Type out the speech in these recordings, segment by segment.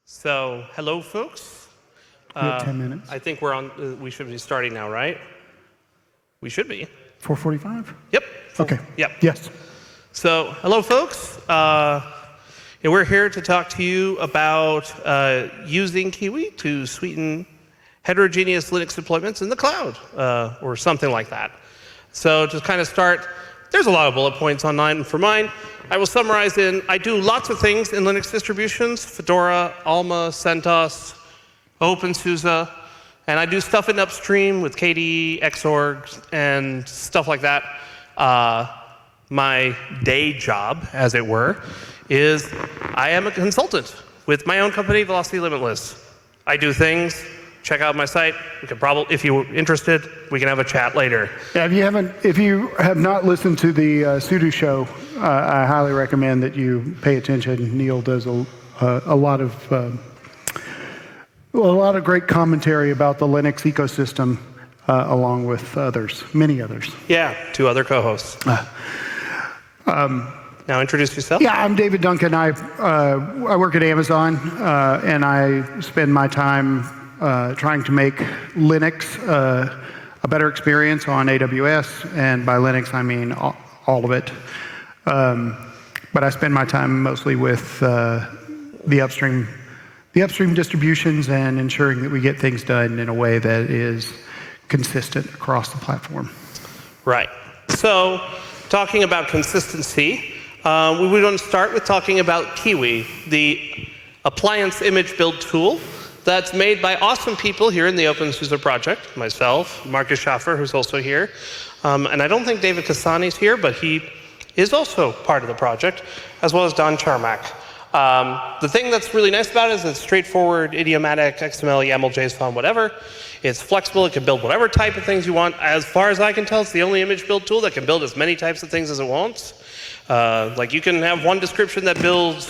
So, hello, folks. We have 10 minutes. I think we're on. We should be starting now, right? We should be. 4:45? Yep. Okay. Yep. Yes. So, hello, folks. We're here to talk to you about using Kiwi to sweeten heterogeneous Linux deployments in the cloud, or something like that. So, to kind of start, there's a lot of bullet points online for mine. I will summarize I do lots of things in Linux distributions: Fedora, Alma, CentOS, OpenSUSE, and I do stuff in upstream with KDE, Xorg, and stuff like that. My day job, as it were, is I am a consultant with my own company, Velocity Limitless. I do things. Check out my site. We could probably, if you're interested, we can have a chat later. Yeah, if you have not listened to the Sudo show, I highly recommend that you pay attention. Neil does a lot of great commentary about the Linux ecosystem, along with many others. Yeah, two other co-hosts. Now introduce yourself. Yeah, I'm David Duncan. I work at Amazon, and I spend my time trying to make Linux a better experience on AWS, and by Linux I mean all of it. But I spend my time mostly with the upstream distributions and ensuring that we get things done in a way that is consistent across the platform. Right. So, talking about consistency, we would want to start with talking about Kiwi, the appliance image build tool that's made by awesome people here in the OpenSUSE project, myself, Marcus Schaffer, who's also here, and I don't think David Kasani's here, but he is also part of the project, as well as Don Charmak. The thing that's really nice about it is it's straightforward, idiomatic, XML, YAML, JSON, whatever. It's flexible. It can build whatever type of things you want. As far as I can tell, it's the only image build tool that can build as many types of things as it wants. Like you can have one description that builds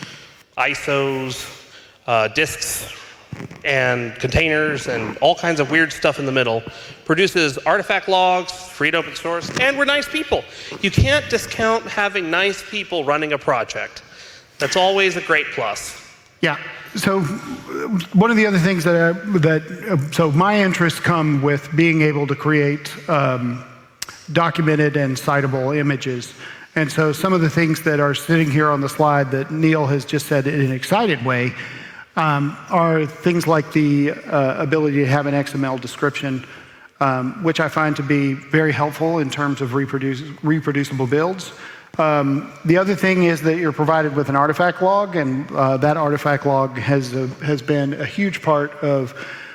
ISOs, disks, and containers, and all kinds of weird stuff in the middle. Produces artifact logs, free to open source, and we're nice people. You can't discount having nice people running a project. That's always a great plus. Yeah. So one of the other things so my interests come with being able to create documented and citable images. And so some of the things that are sitting here on the slide that Neil has just said in an excited way are things like the ability to have an XML description, which I find to be very helpful in terms of reproducible builds. The other thing is that you're provided with an artifact log, and that artifact log has been a huge part of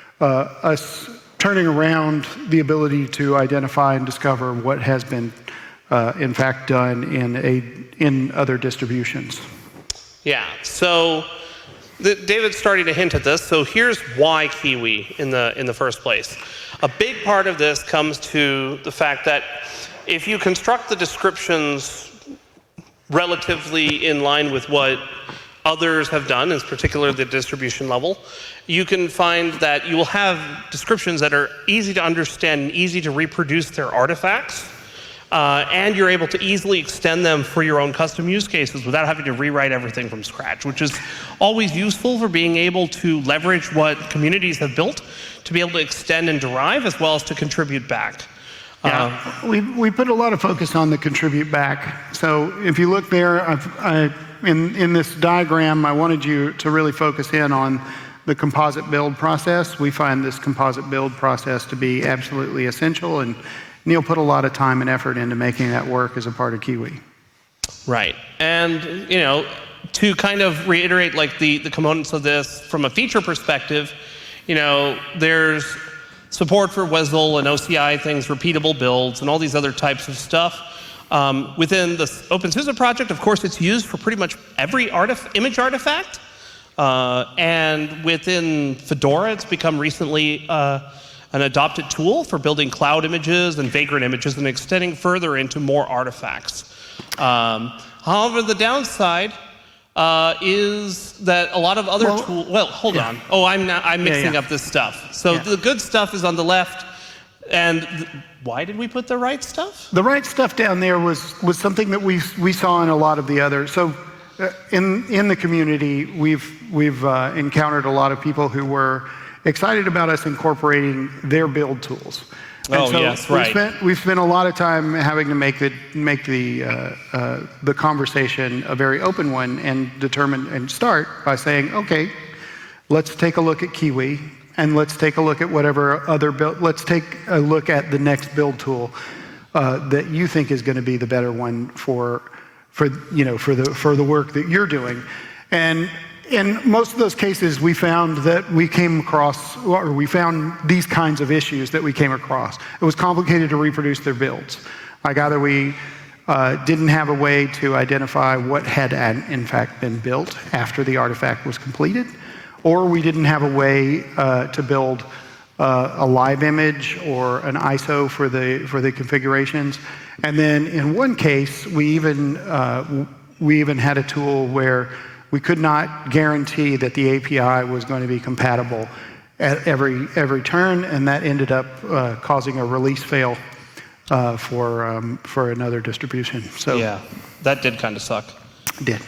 us turning around the ability to identify and discover what has been, in fact, done in other distributions. Yeah. So David's starting to hint at this. So here's why Kiwi in the first place. A big part of this comes to the fact that if you construct the descriptions relatively in line with what others have done, in particular the distribution level, you can find that you will have descriptions that are easy to understand and easy to reproduce their artifacts, and you're able to easily extend them for your own custom use cases without having to rewrite everything from scratch, which is always useful for being able to leverage what communities have built to be able to extend and derive, as well as to contribute back. Yeah, we put a lot of focus on the contribute back. So if you look there, in this diagram, I wanted you to really focus in on the composite build process. We find this composite build process to be absolutely essential, and Neil put a lot of time and effort into making that work as a part of Kiwi. Right, and to kind of reiterate like the components of this from a feature perspective, there's support for WSDL and OCI things, repeatable builds, and all these other types of stuff. Within the OpenSUSE project, of course, it's used for pretty much every image artifact. And within Fedora, it's become recently an adopted tool for building cloud images and Vagrant images and extending further into more artifacts. However, the downside is that a lot of other tools. Well, hold on. Oh, I'm mixing up this stuff. So the good stuff is on the left, and why did we put the right stuff? The right stuff down there was something that we saw in a lot of the other. So in the community, we've encountered a lot of people who were excited about us incorporating their build tools. And Oh, yes, right. We've spent a lot of time having to make the conversation a very open one and start by saying, okay, let's take a look at Kiwi, and let's take a look at whatever other build. Let's take a look at the next build tool that you think is going to be the better one for the work that you're doing. And in most of those cases, we found that we found these kinds of issues that we came across. It was complicated to reproduce their builds. Like either we didn't have a way to identify what had in fact been built after the artifact was completed, or we didn't have a way to build a live image or an ISO for the configurations. And then in one case, we even had a tool where we could not guarantee that the API was going to be compatible at every turn, and that ended up causing a release fail for another distribution. So Yeah, that did kind of suck. it did.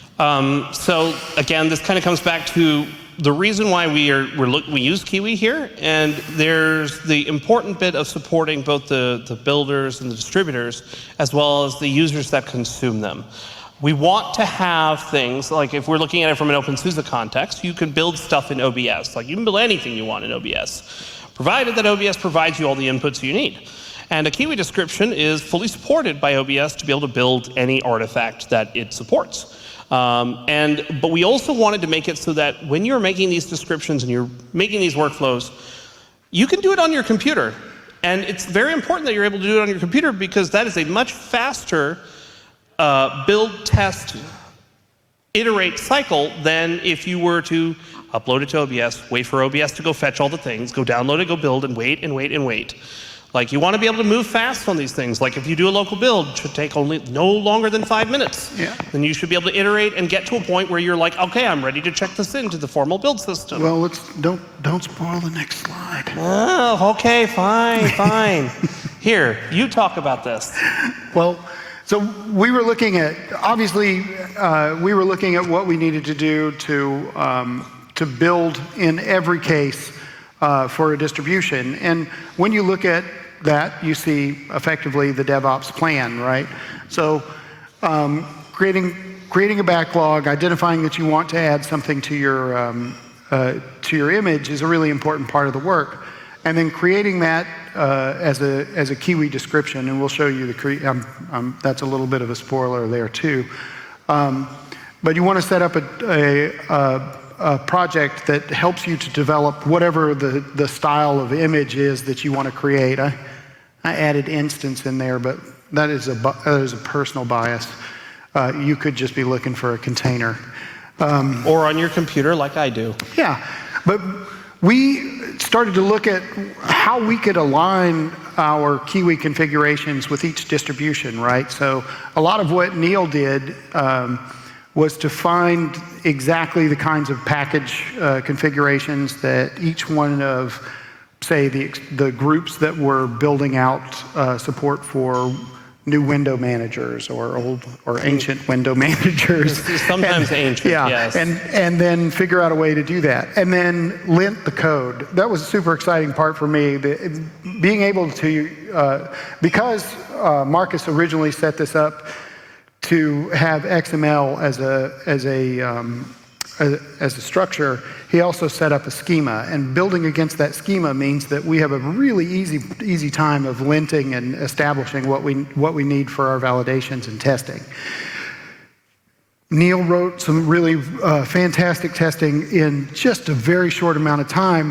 So again, this kind of comes back to the reason why we use Kiwi here, and there's the important bit of supporting both the builders and the distributors, as well as the users that consume them. We want to have things, like if we're looking at it from an OpenSUSE context, you can build stuff in OBS. Like you can build anything you want in OBS, provided that OBS provides you all the inputs you need. And a Kiwi description is fully supported by OBS to be able to build any artifact that it supports. But we also wanted to make it so that when you're making these descriptions and you're making these workflows, you can do it on your computer. And it's very important that you're able to do it on your computer, because that is a much faster build, test, iterate cycle than if you were to upload it to OBS, wait for OBS to go fetch all the things, go download it, go build, and wait and wait and wait. Like, you want to be able to move fast on these things. Like, if you do a local build, it should take no longer than 5 minutes. Yeah. Then you should be able to iterate and get to a point where you're like, okay, I'm ready to check this into the formal build system. Well, don't spoil the next slide. Oh, okay, fine. Here, you talk about this. Well, so we were looking at, obviously, we were looking at what we needed to do to build in every case for a distribution. And when you look at that, you see effectively the DevOps plan, right? So creating a backlog, identifying that you want to add something to your image is a really important part of the work. And then creating that as a Kiwi description, and we'll show you that's a little bit of a spoiler there too. But you want to set up a project that helps you to develop whatever the style of image is that you want to create. I added instance in there, but that is a personal bias. You could just be looking for a container. Or on your computer, like I do. Yeah, but we started to look at how we could align our Kiwi configurations with each distribution, right? So a lot of what Neil did was to find exactly the kinds of package configurations that each one of, say, the groups that were building out support for new window managers or old or ancient window managers. Sometimes ancient, yeah, yes. And then figure out a way to do that. And then lint the code. That was a super exciting part for me. Being able to, because Marcus originally set this up to have XML as a structure, he also set up a schema, and building against that schema means that we have a really easy time of linting and establishing what we need for our validations and testing. Neil wrote some really fantastic testing in just a very short amount of time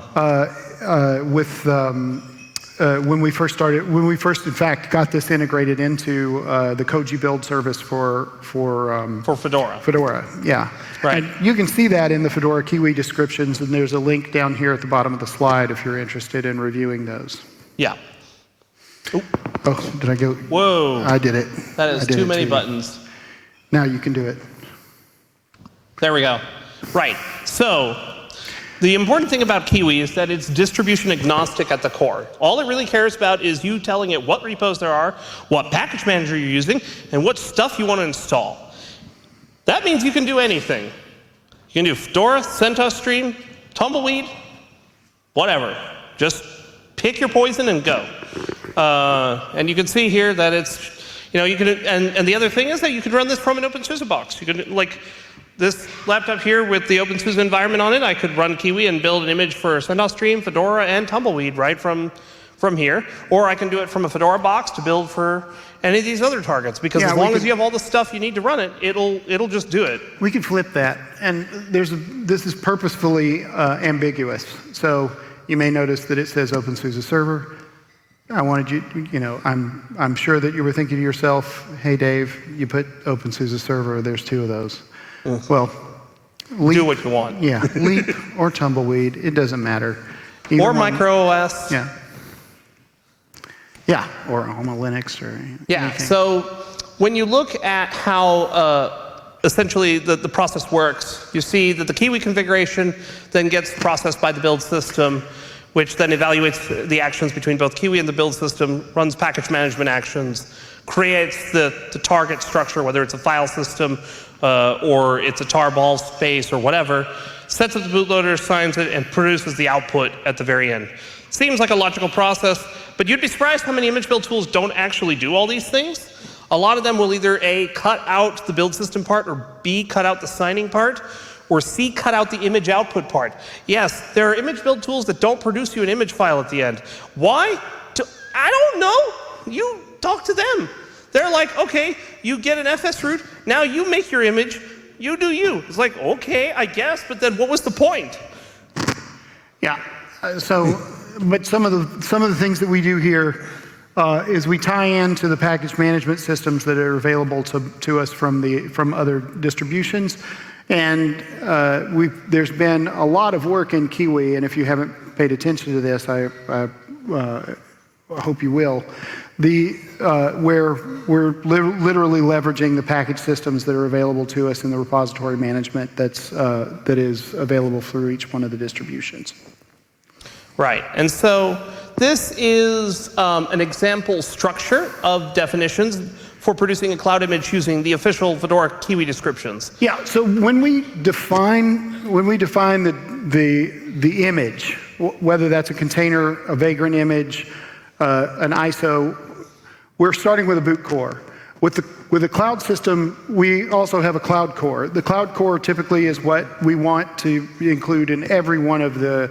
when we first in fact got this integrated into the Koji build service for Fedora. Fedora, yeah. Right. And you can see that in the Fedora Kiwi descriptions, and there's a link down here at the bottom of the slide if you're interested in reviewing those. Yeah. Oh, did I go? Whoa. I did it. That is too many buttons. Now you can do it. There we go. Right. So the important thing about Kiwi is that it's distribution agnostic at the core. All it really cares about is you telling it what repos there are, what package manager you're using, and what stuff you want to install. That means you can do anything. You can do Fedora, CentOS Stream, Tumbleweed, whatever. Just pick your poison and go. And you can see here that it's, you can, and the other thing is that you could run this from an OpenSUSE box. You could, like this laptop here with the OpenSUSE environment on it, I could run Kiwi and build an image for CentOS Stream, Fedora, and Tumbleweed right from here. Or I can do it from a Fedora box to build for any of these other targets, because as long as you have all the stuff you need to run it, it'll just do it. We could flip that, and this is purposefully ambiguous. So you may notice that it says OpenSUSE Server. I wanted you, I'm sure that you were thinking to yourself, hey Dave, you put OpenSUSE Server, there's 2 of those. Well, Leap, do what you want. Yeah, Leap or Tumbleweed, it doesn't matter. Or MicroOS. Yeah. Yeah, or Alma Linux or anything. So when you look at how essentially the process works, you see that the Kiwi configuration then gets processed by the build system, which then evaluates the actions between both Kiwi and the build system, runs package management actions, creates the target structure, whether it's a file system or it's a tarball space or whatever, sets up the bootloader, assigns it, and produces the output at the very end. Seems like a logical process, but you'd be surprised how many image build tools don't actually do all these things. A lot of them will either A, cut out the build system part, or B, cut out the signing part, or C, cut out the image output part. Yes, there are image build tools that don't produce you an image file at the end. Why? I don't know. You talk to them. They're like, okay, you get an FS root, now you make your image, you do you. It's like, okay, I guess, but then what was the point? Yeah, but some of the things that we do here is we tie into the package management systems that are available to us from other distributions, and there's been a lot of work in Kiwi, and if you haven't paid attention to this, I hope you will. Where we're literally leveraging the package systems that are available to us in the repository management that is available through each one of the distributions. Right, and so this is an example structure of definitions for producing a cloud image using the official Fedora Kiwi descriptions. Yeah, so when we define the image, whether that's a container, a Vagrant image, an ISO, we're starting with a boot core. With a cloud system, we also have a cloud core. The cloud core typically is what we want to include in every one of the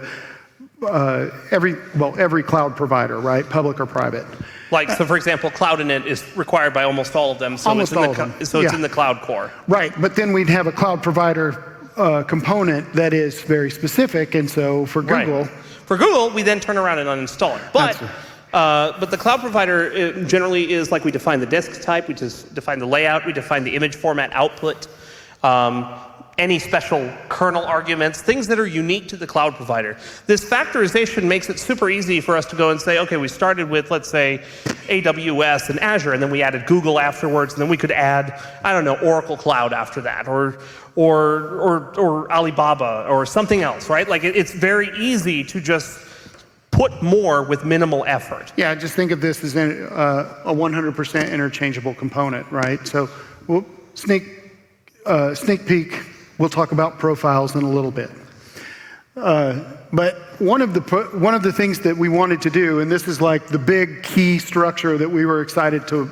every cloud provider, right? Public or private. So for example, Cloud Init is required by almost all of them, so it's in the cloud core. Right, but then we'd have a cloud provider component that is very specific, and so for Google... Right. For Google, we then turn around and uninstall it. But the cloud provider generally is like we define the disk type, we just define the layout, we define the image format output, any special kernel arguments, things that are unique to the cloud provider. This factorization makes it super easy for us to go and say, okay, we started with, let's say, AWS and Azure, and then we added Google afterwards, and then we could add, I don't know, Oracle Cloud after that, or Alibaba, or something else, right? Like, it's very easy to just put more with minimal effort. Yeah, just think of this as a 100% interchangeable component, right? So we'll sneak peek, we'll talk about profiles in a little bit. But one of the things that we wanted to do, and this is like the big key structure that we were excited to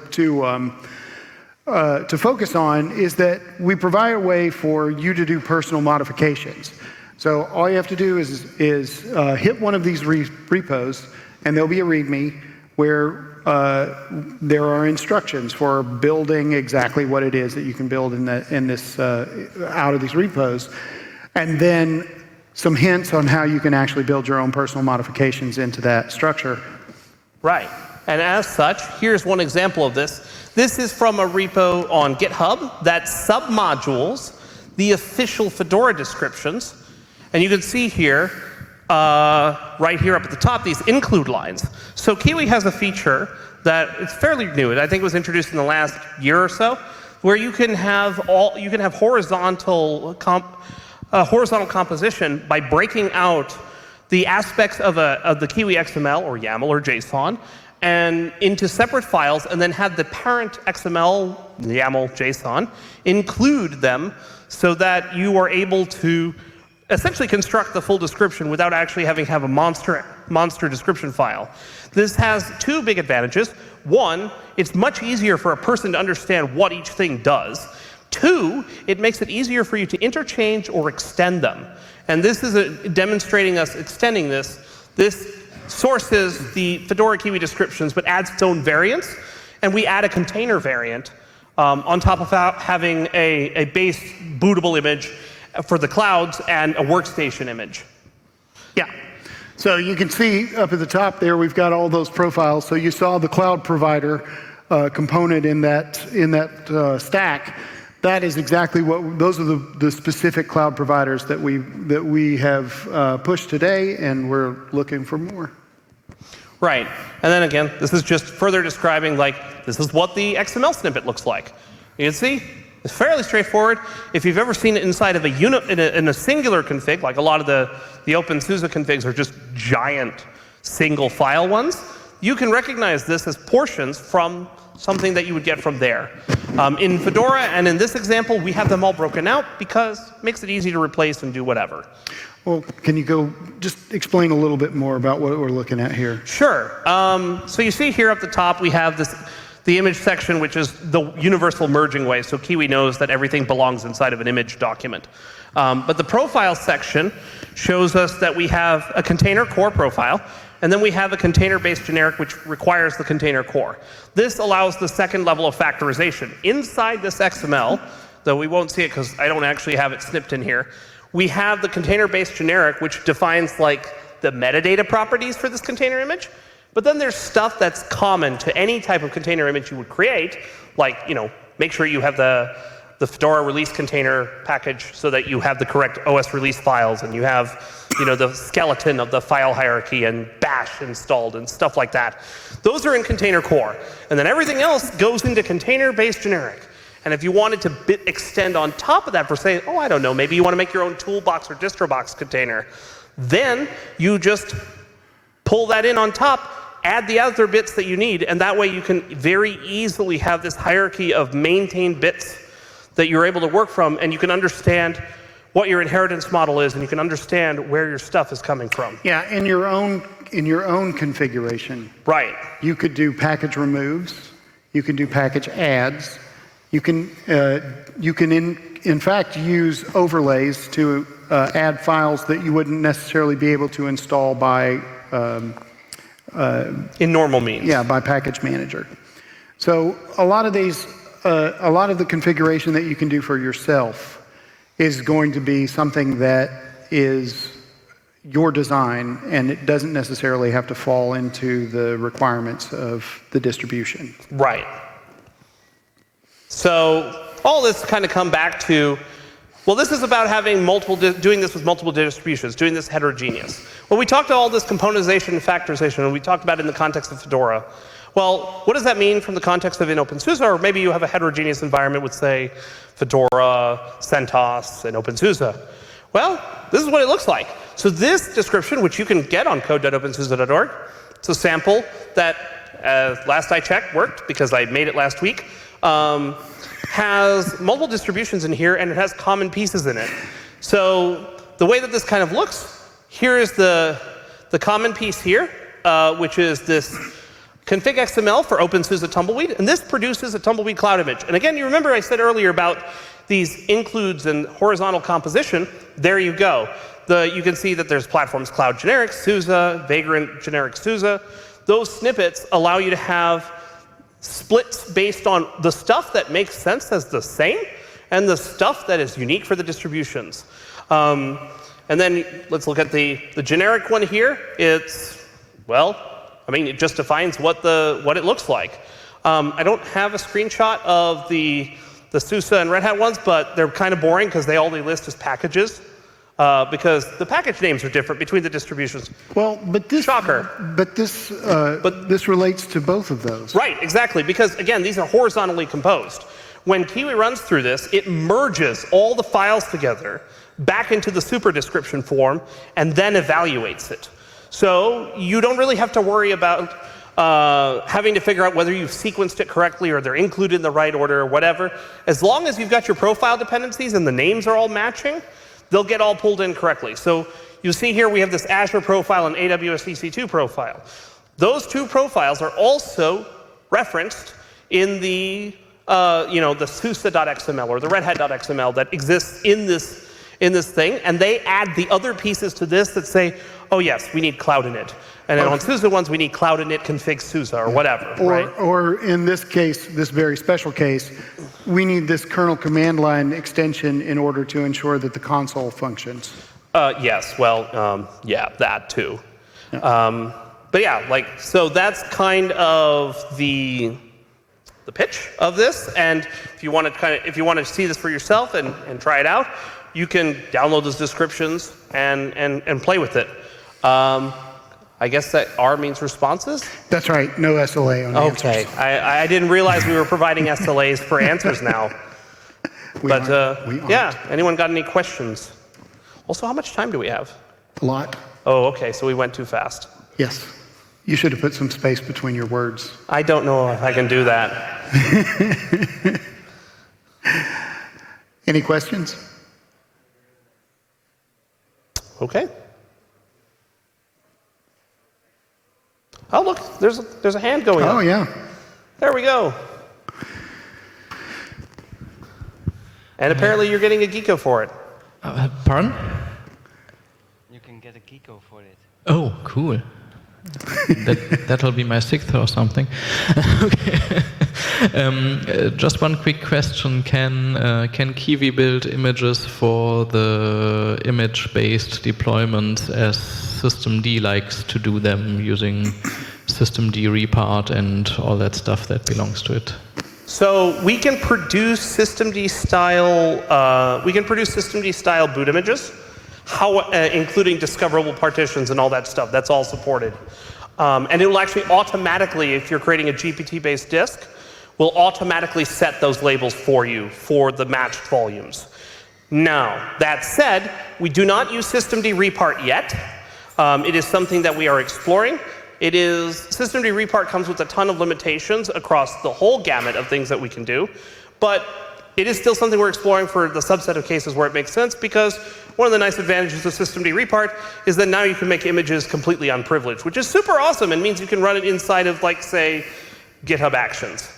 focus on, is that we provide a way for you to do personal modifications. So all you have to do is hit one of these repos, and there'll be a README where there are instructions for building exactly what it is that you can build out of these repos, and then some hints on how you can actually build your own personal modifications into that structure. Right, and as such, here's one example of this. This is from a repo on GitHub that submodules the official Fedora descriptions, and you can see here, right here up at the top, these include lines. So Kiwi has a feature that it's fairly new. I think it was introduced in the last year or so, where you can have horizontal composition by breaking out the aspects of the Kiwi XML or YAML or JSON and into separate files, and then have the parent XML, YAML, JSON, include them so that you are able to essentially construct the full description without actually having to have a monster description file. This has two big advantages. One, it's much easier for a person to understand what each thing does. Two, it makes it easier for you to interchange or extend them. And this is demonstrating us extending this. This sources the Fedora Kiwi descriptions, but adds its own variants. And we add a container variant on top of having a base bootable image for the clouds and a workstation image. Yeah. So you can see up at the top there, we've got all those profiles. So you saw the cloud provider component in that stack. That is exactly what, those are the specific cloud providers that we have pushed today, and we're looking for more. Right. And then again, this is just further describing, like, this is what the XML snippet looks like. You can see, it's fairly straightforward. If you've ever seen it inside of a unit, in a singular config, like a lot of the OpenSUSE configs are just giant single file ones, you can recognize this as portions from something that you would get from there. In Fedora and in this example, we have them all broken out because it makes it easy to replace and do whatever. Well, can you go just explain a little bit more about what we're looking at here? Sure. So you see here up the top, we have the image section, which is the universal merging way. So Kiwi knows that everything belongs inside of an image document. But the profile section shows us that we have a container core profile, and then we have a container-based generic which requires the container core. This allows the second level of factorization. Inside this XML, though we won't see it because I don't actually have it snipped in here, we have the container-based generic which defines like the metadata properties for this container image. But then there's stuff that's common to any type of container image you would create, like, you know, make sure you have the Fedora release container package so that you have the correct OS release files, and you have, you know, the skeleton of the file hierarchy and bash installed and stuff like that. Those are in container core. And then everything else goes into container-based generic. And if you wanted to bit extend on top of that for, say, oh, I don't know, maybe you want to make your own toolbox or distrobox container, then you just pull that in on top, add the other bits that you need, and that way you can very easily have this hierarchy of maintained bits that you're able to work from, and you can understand what your inheritance model is, and you can understand where your stuff is coming from. Yeah, in your own configuration. Right. You could do package removes. You can do package adds. You can in fact use overlays to add files that you wouldn't necessarily be able to install by in normal means. Yeah, by package manager. So a lot of these, a lot of the configuration that you can do for yourself is going to be something that is your design, and it doesn't necessarily have to fall into the requirements of the distribution. Right. So all this kind of come back to, well, this is about having doing this with multiple distributions, doing this heterogeneous. Well, we talked about all this componentization and factorization, and we talked about it in the context of Fedora. Well, what does that mean from the context of in OpenSUSE? Or maybe you have a heterogeneous environment with, say, Fedora, CentOS, and OpenSUSE. Well, this is what it looks like. So this description, which you can get on code.opensuse.org, it's a sample that, last I checked, worked because I made it last week. Has multiple distributions in here, and it has common pieces in it. So the way that this kind of looks, here is the common piece here, which is this config XML for OpenSUSE Tumbleweed, and this produces a Tumbleweed cloud image. And again, you remember I said earlier about these includes and horizontal composition. There you go. You can see that there's platforms cloud generic, SUSE, Vagrant generic SUSE. Those snippets allow you to have splits based on the stuff that makes sense as the same and the stuff that is unique for the distributions. And then let's look at the generic one here. It's, well, I mean, it just defines what it looks like. I don't have a screenshot of the SUSE and Red Hat ones, but they're kind of boring because all they list is packages. Because the package names are different between the distributions. Well, but this shocker. But this relates to both of those. Right, exactly. Because again, these are horizontally composed. When Kiwi runs through this, it merges all the files together back into the super description form and then evaluates it. So you don't really have to worry about having to figure out whether you've sequenced it correctly or they're included in the right order or whatever. As long as you've got your profile dependencies and the names are all matching, they'll get all pulled in correctly. So you'll see here we have this Azure profile and AWS EC2 profile. Those two profiles are also referenced in the the SUSE.xml or the Red Hat.xml that exists in this thing, and they add the other pieces to this that say, oh yes, we need Cloud Init. And then on SUSE ones, we need Cloud Init config SUSE or whatever, right? Or in this case, this very special case, we need this kernel command line extension in order to ensure that the console functions. Yes, well, yeah, that too. Yeah. But yeah, so that's kind of the pitch of this. And if you want to see this for yourself and try it out, you can download those descriptions and play with it. I guess that R means responses? That's right, no SLA on answers. Okay, I didn't realize we were providing SLAs for answers now. Yeah, anyone got any questions? Also, how much time do we have? A lot. Oh, okay, so we went too fast. Yes. You should have put some space between your words. I don't know if I can do that. Any questions? Okay. Oh, look, there's a hand going up. Oh, yeah. There we go. And apparently you're getting a Geeko for it. Pardon? You can get a Geeko for it. Oh, cool. That'll be my sixth or something. Okay. Just one quick question: Can Kiwi build images for the image-based deployments as systemd likes to do them using systemd repart and all that stuff that belongs to it? So we can produce systemd style boot images, including discoverable partitions and all that stuff. That's all supported. And it will actually automatically, if you're creating a GPT-based disk, will automatically set those labels for you for the matched volumes. Now, that said, we do not use systemd repart yet. It is something that we are exploring. Systemd repart comes with a ton of limitations across the whole gamut of things that we can do, but it is still something we're exploring for the subset of cases where it makes sense, because one of the nice advantages of systemd repart is that now you can make images completely unprivileged, which is super awesome and means you can run it inside of, say, GitHub Actions.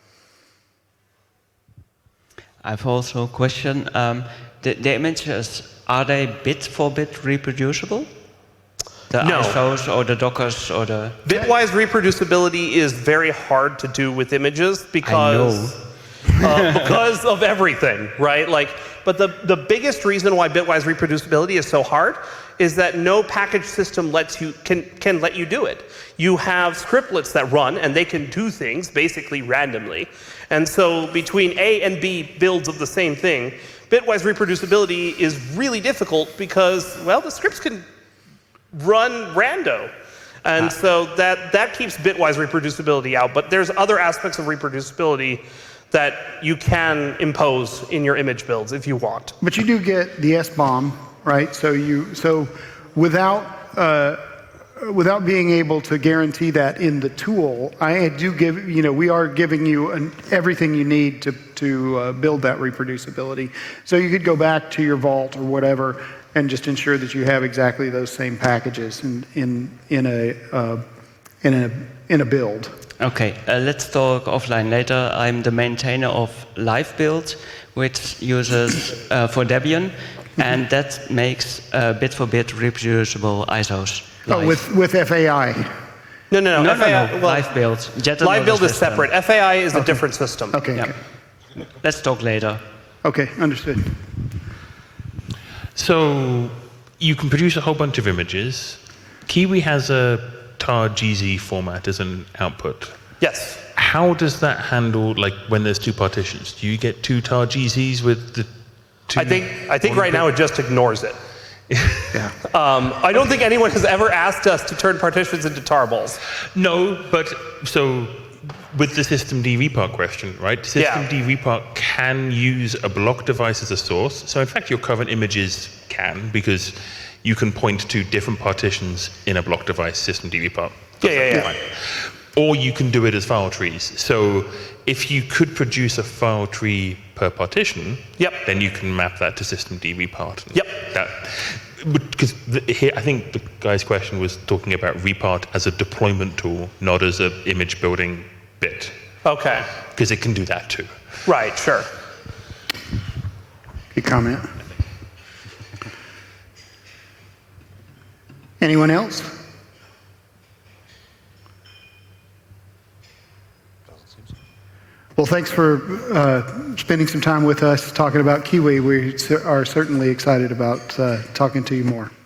I've also a question. The images, are they bit for bit reproducible? The No. ISOs or the Dockers or the... Bitwise reproducibility is very hard to do with images because of everything, right? But the biggest reason why bitwise reproducibility is so hard is that no package system can let you do it. You have scriptlets that run, and they can do things basically randomly. And so between A and B builds of the same thing, bitwise reproducibility is really difficult because, well, the scripts can run rando. And so that keeps bitwise reproducibility out. But there's other aspects of reproducibility that you can impose in your image builds if you want. But you do get the SBOM, right? So without being able to guarantee that in the tool, we are giving you everything you need to build that reproducibility. So you could go back to your vault or whatever and just ensure that you have exactly those same packages in a build. Okay, let's talk offline later. I'm the maintainer of LiveBuild, which uses for Debian, and that makes bit-for-bit reproducible ISOs. Oh, with FAI. No. FAI, well, LiveBuild. LiveBuild is separate. FAI is a different system. Okay. Yeah. Let's talk later. Okay, understood. So you can produce a whole bunch of images. Kiwi has a tar.gz format as an output. Yes. How does that handle, when there's two partitions? Do you get two tar.gzs with the two? I think right now it just ignores it. Yeah. I don't think anyone has ever asked us to turn partitions into tarballs. No, but so with the systemd repart question, right? Systemd repart can use a block device as a source. So in fact, your current images can, because you can point to different partitions in a block device, systemd repart. Yeah. or you can do it as file trees. So if you could produce a file tree per partition, Yep. then you can map that to systemd repart. Yep. Because here, I think the guy's question was talking about repart as a deployment tool, not as an image building bit, Okay. because it can do that too. Right, sure. Good comment. Anyone else? Well, thanks for spending some time with us talking about Kiwi. We are certainly excited about talking to you more.